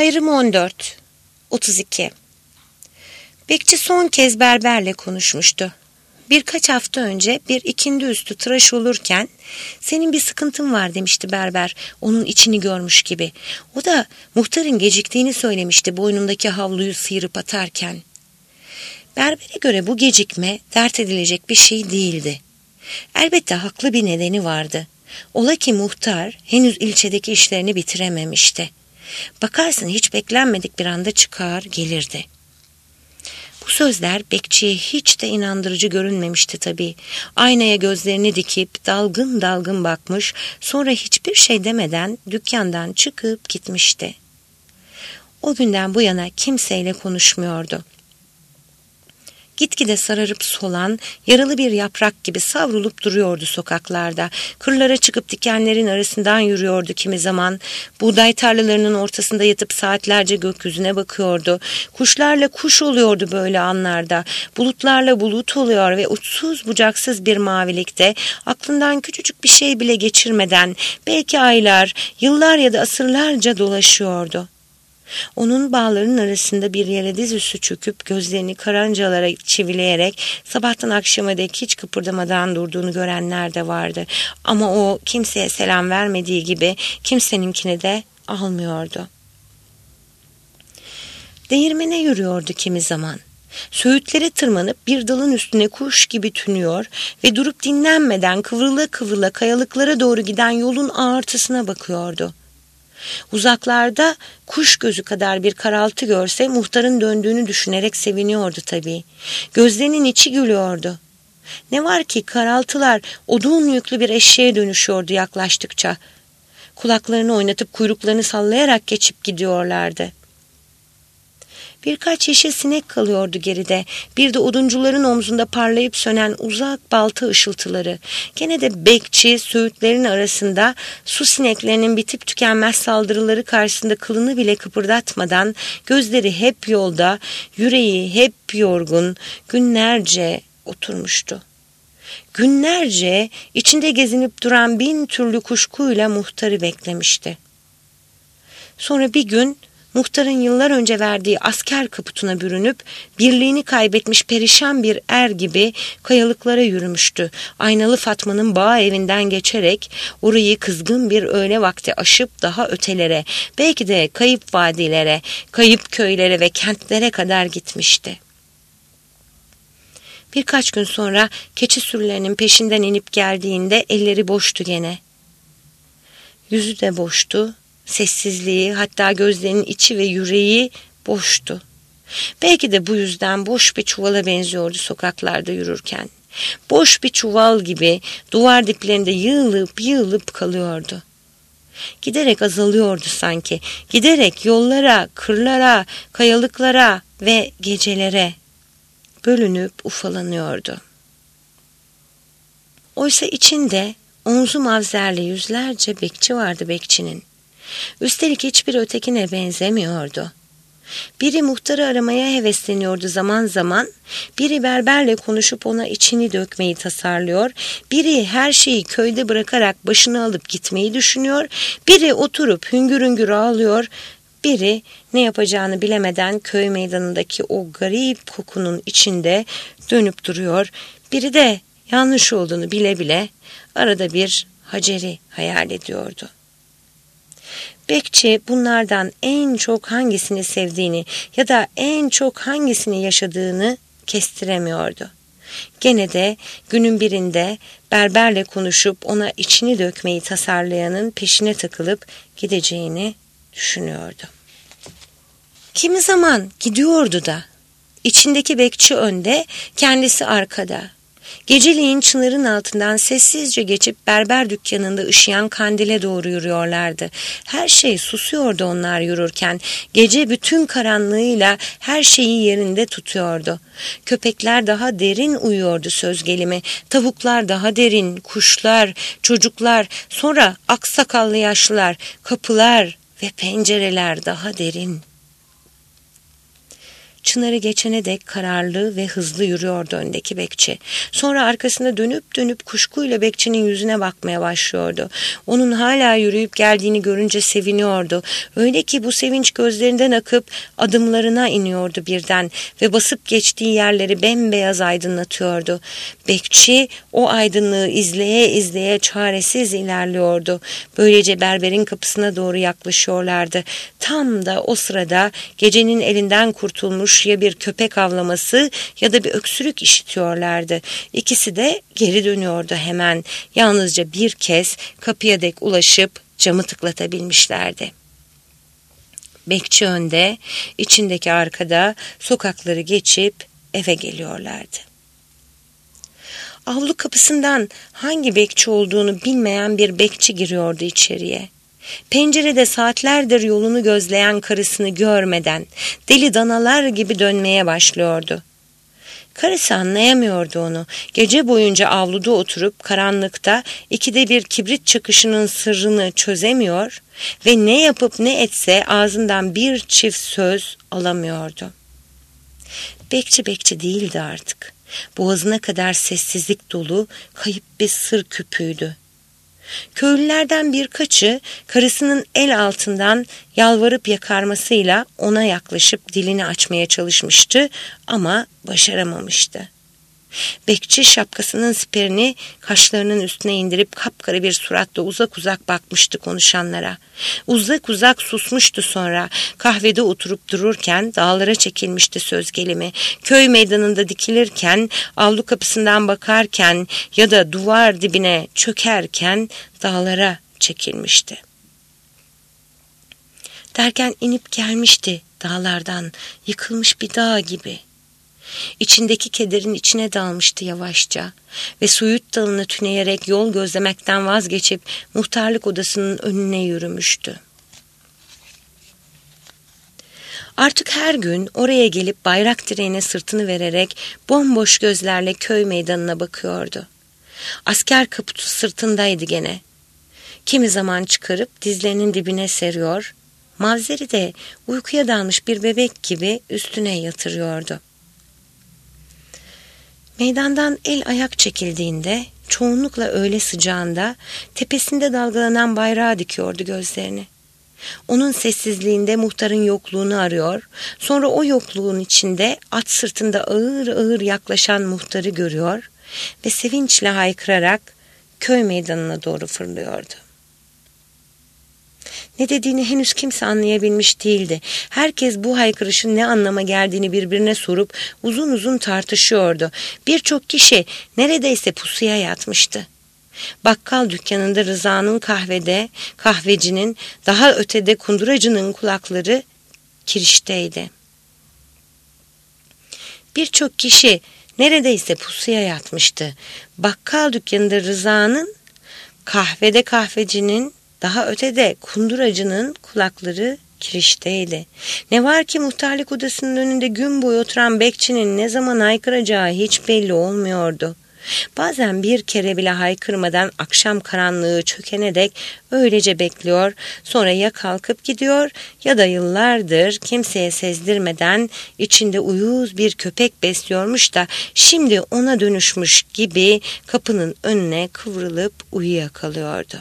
Ayrım 14 32 Bekçi son kez berberle konuşmuştu. Birkaç hafta önce bir ikindi üstü tıraş olurken senin bir sıkıntın var demişti berber, onun içini görmüş gibi. O da muhtarın geciktiğini söylemişti boynundaki havluyu sıyırıp atarken. Berbere göre bu gecikme dert edilecek bir şey değildi. Elbette haklı bir nedeni vardı. Ola ki muhtar henüz ilçedeki işlerini bitirememişti. Bakarsın hiç beklenmedik bir anda çıkar gelirdi. Bu sözler bekçiye hiç de inandırıcı görünmemişti tabii. Aynaya gözlerini dikip dalgın dalgın bakmış, sonra hiçbir şey demeden dükkandan çıkıp gitmişti. O günden bu yana kimseyle konuşmuyordu. Gitgide sararıp solan, yaralı bir yaprak gibi savrulup duruyordu sokaklarda. Kırlara çıkıp dikenlerin arasından yürüyordu kimi zaman. Buğday tarlalarının ortasında yatıp saatlerce gökyüzüne bakıyordu. Kuşlarla kuş oluyordu böyle anlarda. Bulutlarla bulut oluyor ve uçsuz bucaksız bir mavilikte aklından küçücük bir şey bile geçirmeden belki aylar, yıllar ya da asırlarca dolaşıyordu. Onun bağların arasında bir yere dizüstü çöküp gözlerini karıncalara çivileyerek sabahtan akşama dek hiç kıpırdamadan durduğunu görenler de vardı. Ama o kimseye selam vermediği gibi kimseninkini de almıyordu. Değirmene yürüyordu kimi zaman. Söğütlere tırmanıp bir dalın üstüne kuş gibi tünüyor ve durup dinlenmeden kıvrıla kıvrıla kayalıklara doğru giden yolun ağırtısına bakıyordu. Uzaklarda kuş gözü kadar bir karaltı görse muhtarın döndüğünü düşünerek seviniyordu tabii. Gözlerinin içi gülüyordu. Ne var ki karaltılar odun yüklü bir eşeğe dönüşüyordu yaklaştıkça. Kulaklarını oynatıp kuyruklarını sallayarak geçip gidiyorlardı. Birkaç yeşil sinek kalıyordu geride. Bir de oduncuların omzunda parlayıp sönen uzak balta ışıltıları. Gene de bekçi söğütlerin arasında su sineklerinin bitip tükenmez saldırıları karşısında kılını bile kıpırdatmadan gözleri hep yolda, yüreği hep yorgun, günlerce oturmuştu. Günlerce içinde gezinip duran bin türlü kuşkuyla muhtarı beklemişti. Sonra bir gün muhtarın yıllar önce verdiği asker kaputuna bürünüp birliğini kaybetmiş perişan bir er gibi kayalıklara yürümüştü. Aynalı Fatma'nın bağ evinden geçerek orayı kızgın bir öğle vakti aşıp daha ötelere, belki de kayıp vadilere, kayıp köylere ve kentlere kadar gitmişti. Birkaç gün sonra keçi sürülerinin peşinden inip geldiğinde elleri boştu gene. Yüzü de boştu. Sessizliği, hatta gözlerinin içi ve yüreği boştu. Belki de bu yüzden boş bir çuvala benziyordu sokaklarda yürürken. Boş bir çuval gibi duvar diplerinde yığılıp yığılıp kalıyordu. Giderek azalıyordu sanki. Giderek yollara, kırlara, kayalıklara ve gecelere bölünüp ufalanıyordu. Oysa içinde omzu mavzerli yüzlerce bekçi vardı bekçinin. Üstelik hiçbir ötekine benzemiyordu. Biri muhtarı aramaya hevesleniyordu zaman zaman, biri berberle konuşup ona içini dökmeyi tasarlıyor, biri her şeyi köyde bırakarak başını alıp gitmeyi düşünüyor, biri oturup hüngür hüngür ağlıyor, biri ne yapacağını bilemeden köy meydanındaki o garip kokunun içinde dönüp duruyor, biri de yanlış olduğunu bile bile arada bir Hacer'i hayal ediyordu. Bekçi bunlardan en çok hangisini sevdiğini ya da en çok hangisini yaşadığını kestiremiyordu. Gene de günün birinde berberle konuşup ona içini dökmeyi tasarlayanın peşine takılıp gideceğini düşünüyordu. Kimi zaman gidiyordu da, içindeki bekçi önde, kendisi arkada. Geceliğin çınarın altından sessizce geçip berber dükkanında ışıyan kandile doğru yürüyorlardı. Her şey susuyordu onlar yürürken. Gece bütün karanlığıyla her şeyi yerinde tutuyordu. Köpekler daha derin uyuyordu söz gelimi. Tavuklar daha derin, kuşlar, çocuklar, sonra aksakallı yaşlılar, kapılar ve pencereler daha derin. Çınarı geçene dek kararlı ve hızlı yürüyordu öndeki bekçi. Sonra arkasında dönüp dönüp kuşkuyla bekçinin yüzüne bakmaya başlıyordu. Onun hala yürüyüp geldiğini görünce seviniyordu. Öyle ki bu sevinç gözlerinden akıp adımlarına iniyordu birden ve basıp geçtiği yerleri bembeyaz aydınlatıyordu. Bekçi o aydınlığı izleye izleye çaresiz ilerliyordu. Böylece berberin kapısına doğru yaklaşıyorlardı. Tam da o sırada gecenin elinden kurtulmuş ya bir köpek avlaması ya da bir öksürük işitiyorlardı. İkisi de geri dönüyordu hemen. Yalnızca bir kez kapıya dek ulaşıp camı tıklatabilmişlerdi. Bekçi önde, içindeki arkada, sokakları geçip eve geliyorlardı. Avlu kapısından hangi bekçi olduğunu bilmeyen bir bekçi giriyordu içeriye. Pencerede saatlerdir yolunu gözleyen karısını görmeden deli danalar gibi dönmeye başlıyordu. Karısı anlayamıyordu onu. Gece boyunca avluda oturup karanlıkta ikide bir kibrit çakışının sırrını çözemiyor ve ne yapıp ne etse ağzından bir çift söz alamıyordu. Bekçi değildi artık. Boğazına kadar sessizlik dolu kayıp bir sır küpüydü. Köylülerden birkaçı karısının el altından yalvarıp yakarmasıyla ona yaklaşıp dilini açmaya çalışmıştı ama başaramamıştı. Bekçi şapkasının siperini kaşlarının üstüne indirip kapkara bir suratla uzak uzak bakmıştı konuşanlara. Uzak uzak susmuştu sonra. Kahvede oturup dururken dağlara çekilmişti söz gelimi. Köy meydanında dikilirken, avlu kapısından bakarken ya da duvar dibine çökerken dağlara çekilmişti. Derken inip gelmişti dağlardan, yıkılmış bir dağ gibi. İçindeki kederin içine dalmıştı yavaşça ve Söğüt dalını tüneyerek yol gözlemekten vazgeçip muhtarlık odasının önüne yürümüştü. Artık her gün oraya gelip bayrak direğine sırtını vererek bomboş gözlerle köy meydanına bakıyordu. Asker kaputu sırtındaydı gene. Kimi zaman çıkarıp dizlerinin dibine seriyor, mavzeri de uykuya dalmış bir bebek gibi üstüne yatırıyordu. Meydandan el ayak çekildiğinde, çoğunlukla öğle sıcağında tepesinde dalgalanan bayrağa dikiyordu gözlerini. Onun sessizliğinde muhtarın yokluğunu arıyor, sonra o yokluğun içinde at sırtında ağır ağır yaklaşan muhtarı görüyor ve sevinçle haykırarak köy meydanına doğru fırlıyordu. Ne dediğini henüz kimse anlayabilmiş değildi. Herkes bu haykırışın ne anlama geldiğini birbirine sorup uzun uzun tartışıyordu. Birçok kişi neredeyse pusuya yatmıştı. Bakkal dükkanında Rıza'nın kahvede, kahvecinin, daha ötede kunduracının kulakları kirişteydi. Birçok kişi neredeyse pusuya yatmıştı. Bakkal dükkanında Rıza'nın, kahvede kahvecinin, daha ötede kunduracının kulakları kirişteydi. Ne var ki muhtarlık odasının önünde gün boyu oturan bekçinin ne zaman haykıracağı hiç belli olmuyordu. Bazen bir kere bile haykırmadan akşam karanlığı çökene dek öylece bekliyor, sonra ya kalkıp gidiyor ya da yıllardır kimseye sezdirmeden içinde uyuz bir köpek besliyormuş da şimdi ona dönüşmüş gibi kapının önüne kıvrılıp uyuyakalıyordu.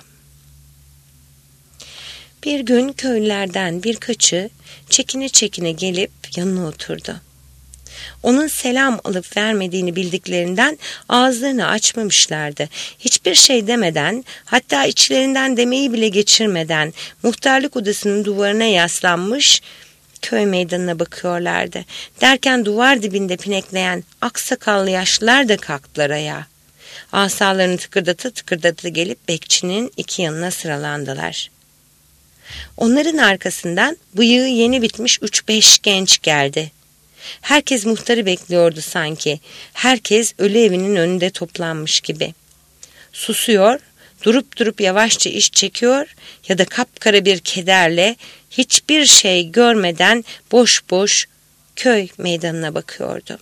Bir gün köylülerden birkaçı çekine çekine gelip yanına oturdu. Onun selam alıp vermediğini bildiklerinden ağızlarını açmamışlardı. Hiçbir şey demeden, hatta içlerinden demeyi bile geçirmeden muhtarlık odasının duvarına yaslanmış köy meydanına bakıyorlardı. Derken duvar dibinde pinekleyen aksakallı yaşlılar da kalktılar ayağa. Asalarını tıkırdata gelip bekçinin iki yanına sıralandılar. Onların arkasından bıyığı yeni bitmiş 3-5 genç geldi. Herkes muhtarı bekliyordu sanki. Herkes ölü evinin önünde toplanmış gibi. Susuyor, durup yavaşça iş çekiyor ya da kapkara bir kederle hiçbir şey görmeden boş boş köy meydanına bakıyordu.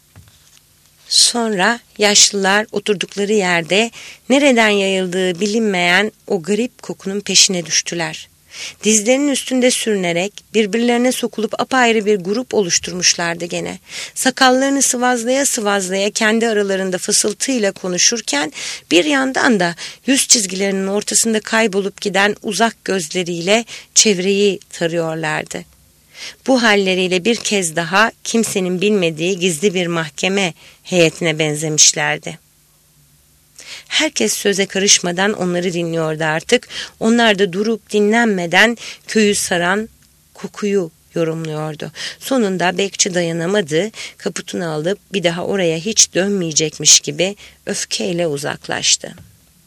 Sonra yaşlılar oturdukları yerde nereden yayıldığı bilinmeyen o garip kokunun peşine düştüler. Dizlerinin üstünde sürünerek birbirlerine sokulup apayrı bir grup oluşturmuşlardı gene. Sakallarını sıvazlaya sıvazlaya kendi aralarında fısıltıyla konuşurken bir yandan da yüz çizgilerinin ortasında kaybolup giden uzak gözleriyle çevreyi tarıyorlardı. Bu halleriyle bir kez daha kimsenin bilmediği gizli bir mahkeme heyetine benzemişlerdi. Herkes söze karışmadan onları dinliyordu artık. Onlar da durup dinlenmeden köyü saran kokuyu yorumluyordu. Sonunda bekçi dayanamadı, kaputunu alıp bir daha oraya hiç dönmeyecekmiş gibi öfkeyle uzaklaştı.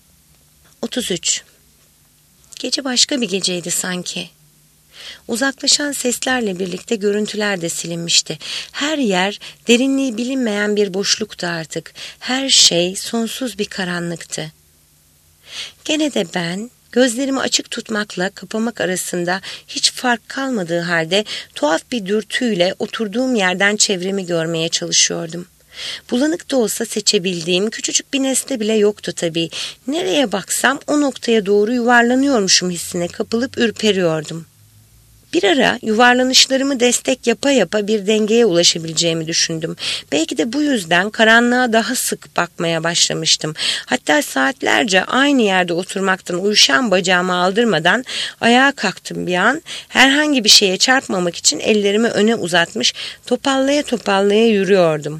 33. Gece başka bir geceydi sanki. Uzaklaşan seslerle birlikte görüntüler de silinmişti. Her yer derinliği bilinmeyen bir boşluktu artık. Her şey sonsuz bir karanlıktı. Gene de ben gözlerimi açık tutmakla kapamak arasında hiç fark kalmadığı halde tuhaf bir dürtüyle oturduğum yerden çevremi görmeye çalışıyordum. Bulanık da olsa seçebildiğim küçücük bir nesne bile yoktu tabii. Nereye baksam o noktaya doğru yuvarlanıyormuşum hissine kapılıp ürperiyordum. Bir ara yuvarlanışlarımı destek yapa yapa bir dengeye ulaşabileceğimi düşündüm. Belki de bu yüzden karanlığa daha sık bakmaya başlamıştım. Hatta saatlerce aynı yerde oturmaktan uyuşan bacağımı aldırmadan ayağa kalktım bir an. Herhangi bir şeye çarpmamak için ellerimi öne uzatmış, topallaya topallaya yürüyordum.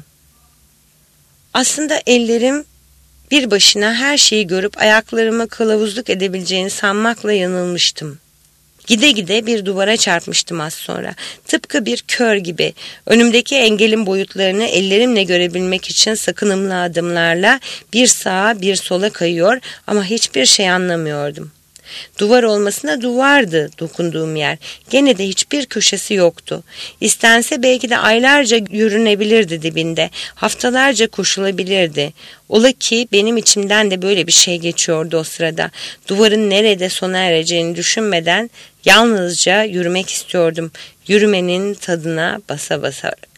Aslında ellerim bir başına her şeyi görüp ayaklarıma kılavuzluk edebileceğini sanmakla yanılmıştım. Gide gide bir duvara çarpmıştım az sonra. Tıpkı bir kör gibi. Önümdeki engelin boyutlarını ellerimle görebilmek için sakınımlı adımlarla bir sağa bir sola kayıyor ama hiçbir şey anlamıyordum. Duvar olmasına duvardı dokunduğum yer. Gene de hiçbir köşesi yoktu. İstense belki de aylarca yürünebilirdi dibinde. Haftalarca koşulabilirdi. Ola ki benim içimden de böyle bir şey geçiyordu o sırada. Duvarın nerede sona ereceğini düşünmeden yalnızca yürümek istiyordum. Yürümenin tadına basa basarak.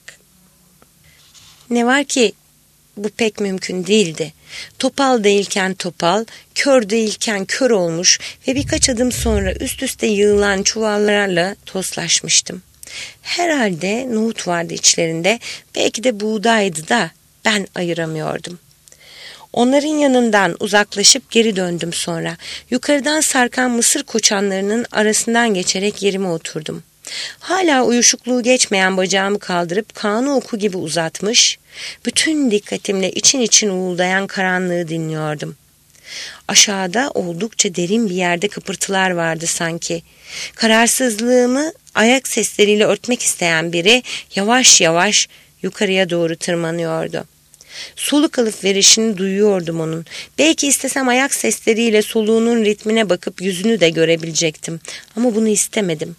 Ne var ki bu pek mümkün değildi. Topal değilken topal, kör değilken kör olmuş ve birkaç adım sonra üst üste yığılan çuvallarla toslaşmıştım. Herhalde nohut vardı içlerinde, belki de buğdaydı da ben ayıramıyordum. Onların yanından uzaklaşıp geri döndüm sonra. Yukarıdan sarkan mısır koçanlarının arasından geçerek yerime oturdum. Hala uyuşukluğu geçmeyen bacağımı kaldırıp kanı oku gibi uzatmış, bütün dikkatimle için için uğuldayan karanlığı dinliyordum. Aşağıda oldukça derin bir yerde kıpırtılar vardı sanki. Kararsızlığımı ayak sesleriyle örtmek isteyen biri yavaş yavaş yukarıya doğru tırmanıyordu. Soluk alıp verişini duyuyordum onun. Belki istesem ayak sesleriyle soluğunun ritmine bakıp yüzünü de görebilecektim. Ama bunu istemedim.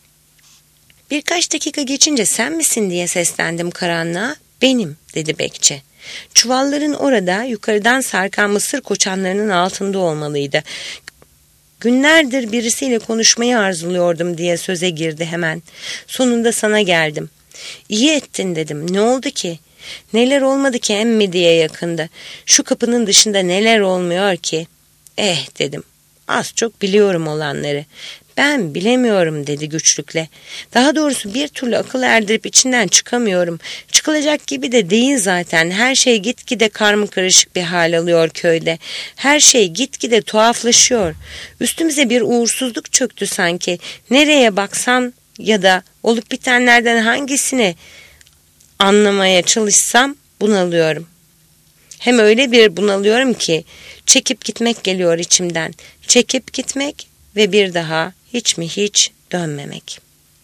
Birkaç dakika geçince sen misin diye seslendim karanlığa. Benim dedi bekçi. Çuvalların orada yukarıdan sarkan mısır koçanlarının altında olmalıydı. Günlerdir birisiyle konuşmayı arzuluyordum diye söze girdi hemen. Sonunda sana geldim. İyi ettin dedim. Ne oldu ki? Neler olmadı ki emmi diye yakındı. Şu kapının dışında neler olmuyor ki? Dedim. Az çok biliyorum olanları. Ben bilemiyorum dedi güçlükle. Daha doğrusu bir türlü akıl erdirip içinden çıkamıyorum. Çıkılacak gibi de değil zaten. Her şey gitgide karmakarışık bir hal alıyor köyde. Her şey gitgide tuhaflaşıyor. Üstümüze bir uğursuzluk çöktü sanki. Nereye baksam ya da olup bitenlerden hangisini anlamaya çalışsam bunalıyorum. Hem öyle bir bunalıyorum ki çekip gitmek geliyor içimden. Çekip gitmek ve bir daha hiç mi hiç dönmemek.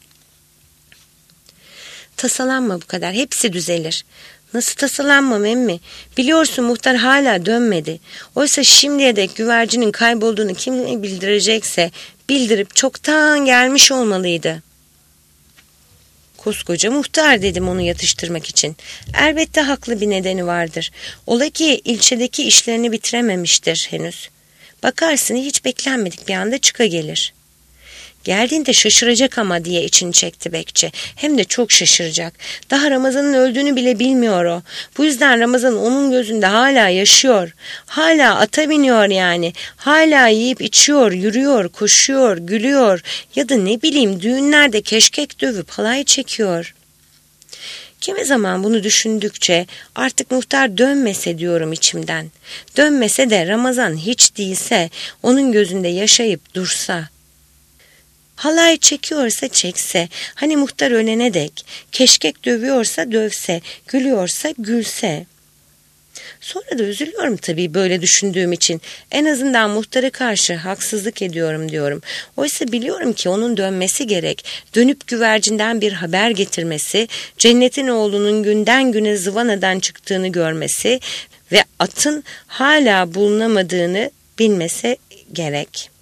Tasalanma bu kadar, hepsi düzelir. Nasıl tasalanmam emmi? Biliyorsun muhtar hala dönmedi. Oysa şimdiye dek güvercinin kaybolduğunu kim bildirecekse bildirip çoktan gelmiş olmalıydı. Koskoca muhtar dedim onu yatıştırmak için. Elbette haklı bir nedeni vardır. Ola ki ilçedeki işlerini bitirememiştir henüz. Bakarsın hiç beklenmedik bir anda çıkagelir. Geldiğinde şaşıracak ama diye içini çekti bekçi. Hem de çok şaşıracak. Daha Ramazan'ın öldüğünü bile bilmiyor o. Bu yüzden Ramazan onun gözünde hala yaşıyor. Hala ata biniyor yani. Hala yiyip içiyor, yürüyor, koşuyor, gülüyor. Ya da ne bileyim düğünlerde keşkek dövüp halay çekiyor. Kimi zaman bunu düşündükçe artık muhtar dönmese diyorum içimden. Dönmese de Ramazan hiç değilse onun gözünde yaşayıp dursa. Halay çekiyorsa çekse, hani muhtar ölene dek, keşkek dövüyorsa dövse, gülüyorsa gülse. Sonra da üzülüyorum tabii böyle düşündüğüm için. En azından muhtara karşı haksızlık ediyorum diyorum. Oysa biliyorum ki onun dönmesi gerek. Dönüp güvercinden bir haber getirmesi, cennetin oğlunun günden güne zıvanadan çıktığını görmesi ve atın hala bulunamadığını bilmesi gerek.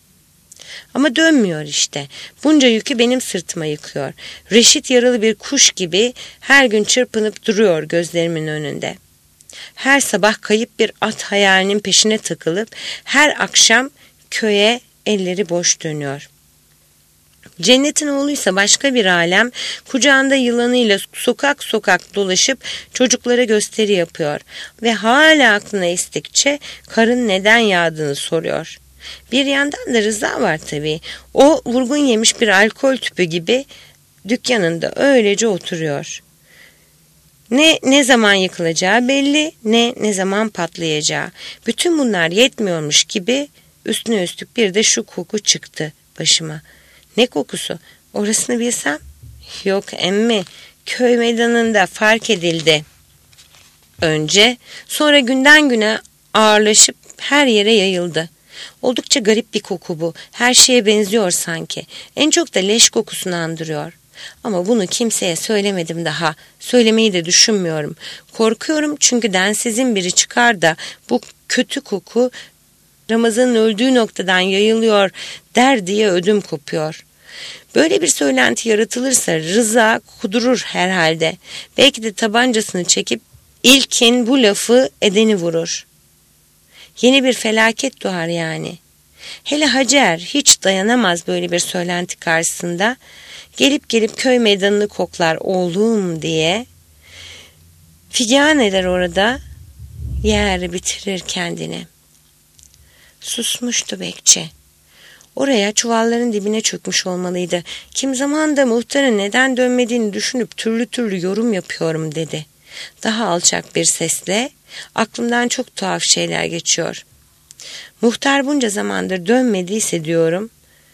Ama dönmüyor işte. Bunca yükü benim sırtıma yıkıyor. Reşit yaralı bir kuş gibi her gün çırpınıp duruyor gözlerimin önünde. Her sabah kayıp bir at hayalinin peşine takılıp her akşam köye elleri boş dönüyor. Cennetin oğluysa başka bir alem, kucağında yılanıyla sokak sokak dolaşıp çocuklara gösteri yapıyor ve hala aklına estikçe karın neden yağdığını soruyor. Bir yandan da Rıza var tabii. O vurgun yemiş bir alkol tüpü gibi dükkanında öylece oturuyor. Ne zaman yıkılacağı belli, ne zaman patlayacağı. Bütün bunlar yetmiyormuş gibi üstüne üstlük bir de şu koku çıktı başıma. Ne kokusu? Orasını bilsem. Yok emmi, köy meydanında fark edildi. Önce, sonra günden güne ağırlaşıp her yere yayıldı. Oldukça garip bir koku bu. Her şeye benziyor sanki. En çok da leş kokusunu andırıyor. Ama bunu kimseye söylemedim daha. Söylemeyi de düşünmüyorum. Korkuyorum çünkü densizin biri çıkar da bu kötü koku Ramazan'ın öldüğü noktadan yayılıyor der diye ödüm kopuyor. Böyle bir söylenti yaratılırsa Rıza kudurur herhalde. Belki de tabancasını çekip ilkin bu lafı edeni vurur. Yeni bir felaket doğar yani. Hele Hacer hiç dayanamaz böyle bir söylenti karşısında. Gelip köy meydanını koklar oğlum diye. Figan eder orada, yer bitirir kendini. Susmuştu bekçi. Oraya çuvalların dibine çökmüş olmalıydı. Kim zaman da muhtarın neden dönmediğini düşünüp türlü türlü yorum yapıyorum dedi. Daha alçak bir sesle, aklımdan çok tuhaf şeyler geçiyor. Muhtar bunca zamandır dönmediyse diyorum,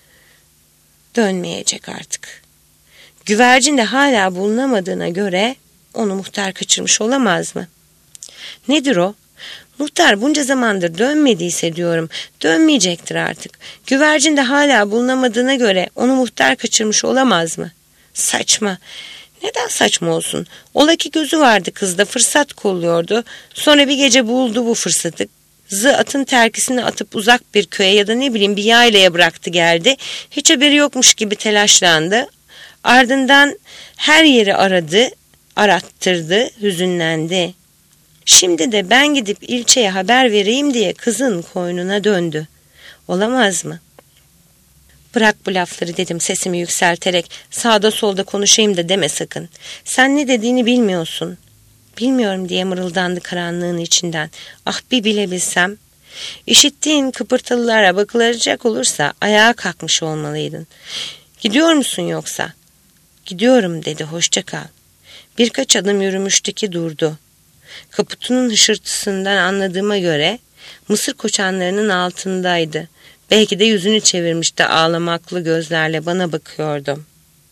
dönmeyecek artık. Güvercin de hala bulunamadığına göre onu muhtar kaçırmış olamaz mı? Nedir o? Muhtar bunca zamandır dönmediyse diyorum, dönmeyecektir artık. Güvercin de hala bulunamadığına göre onu muhtar kaçırmış olamaz mı? Saçma. Neden saçma olsun? Ola ki gözü vardı kızda, fırsat kolluyordu. Sonra bir gece buldu bu fırsatı. Atın terkisini atıp uzak bir köye ya da ne bileyim bir yaylaya bıraktı geldi. Hiç haberi yokmuş gibi telaşlandı. Ardından her yeri aradı, arattırdı, hüzünlendi. Şimdi de ben gidip ilçeye haber vereyim diye kızın koynuna döndü. Olamaz mı? Bırak bu lafları dedim sesimi yükselterek. Sağda solda konuşayım da deme sakın. Sen ne dediğini bilmiyorsun. Bilmiyorum diye mırıldandı karanlığın içinden. Ah bir bilebilsem. İşittiğin kıpırtılara bakılacak olursa ayağa kalkmış olmalıydın. Gidiyor musun yoksa? Gidiyorum dedi, hoşça kal. Birkaç adım yürümüştü ki durdu. Kaputunun hışırtısından anladığıma göre mısır koçanlarının altındaydı. Belki de yüzünü çevirmişti, ağlamaklı gözlerle bana bakıyordu.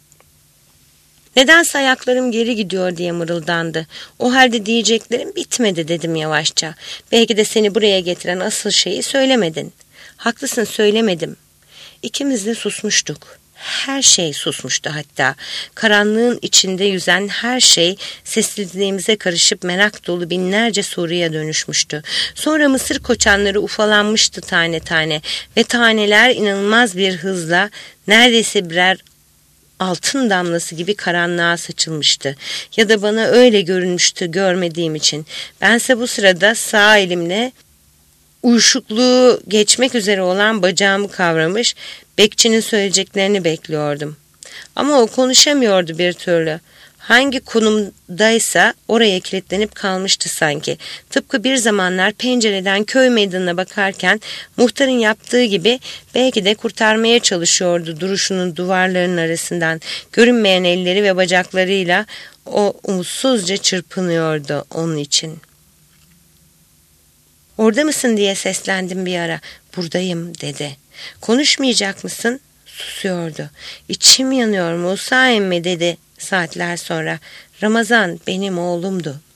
Nedense ayaklarım geri gidiyor diye mırıldandı. O halde diyeceklerim bitmedi dedim yavaşça. Belki de seni buraya getiren asıl şeyi söylemedin. Haklısın, söylemedim. İkimiz de susmuştuk. Her şey susmuştu hatta. Karanlığın içinde yüzen her şey sessizliğimize karışıp merak dolu binlerce soruya dönüşmüştü. Sonra mısır koçanları ufalanmıştı tane tane ve taneler inanılmaz bir hızla neredeyse birer altın damlası gibi karanlığa saçılmıştı. Ya da bana öyle görünmüştü görmediğim için. Bense bu sırada sağ elimle Uyuşukluğu geçmek üzere olan bacağımı kavramış, bekçinin söyleyeceklerini bekliyordum. Ama o konuşamıyordu bir türlü. Hangi konumdaysa oraya kilitlenip kalmıştı sanki. Tıpkı bir zamanlar pencereden köy meydanına bakarken muhtarın yaptığı gibi belki de kurtarmaya çalışıyordu duruşunun duvarların arasından. Görünmeyen elleri ve bacaklarıyla o umutsuzca çırpınıyordu onun için. "Orada mısın?" diye seslendim bir ara. "Buradayım." dedi. "Konuşmayacak mısın?" Susuyordu. "İçim yanıyor Musa emmi," dedi saatler sonra. "Ramazan benim oğlumdu."